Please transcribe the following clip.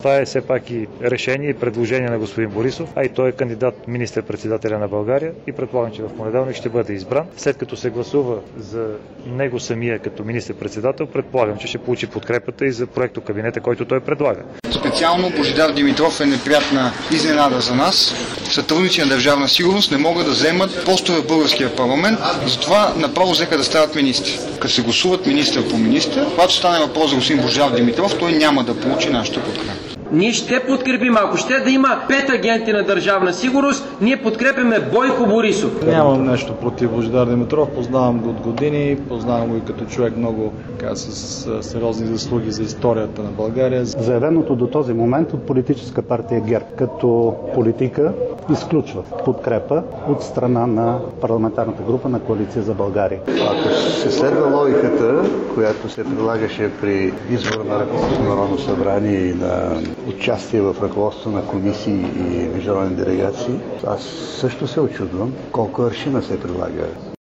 Това е все пак и решение и предложение на господин Борисов, а и той е кандидат министър-председателя на България и предполагам, че в понеделник ще бъде избран. След като се гласува за него самия като министър-председател, предполагам, че ще получи подкрепата и за проектокабинета, който той предлага. Специално Божидар Димитров е неприятна изненада за нас. Сътрудници на Държавна сигурност не могат да вземат постове в българския парламент, затова направо взеха да стават министри. Като се гласуват министър по министър, когато стане въпрос за господин Божидар Димитров, той няма да получи нашата подкрепа. Ние ще подкрепим, ако ще да има 5 агенти на Държавна сигурност, ние подкрепяме Бойко Борисов. Нямам нещо против Божидар Димитров, познавам го от години, познавам го и като човек много с сериозни заслуги за историята на България. Заявеното до този момент от политическа партия ГЕРБ като политика изключва подкрепа от страна на парламентарната група на Коалиция за България. Ако се следва логиката, която се прилагаше при избора на ръководство на Народно събрание и на участие в ръководство на комисии и международни делегации, аз също се очудвам колко аршина се прилага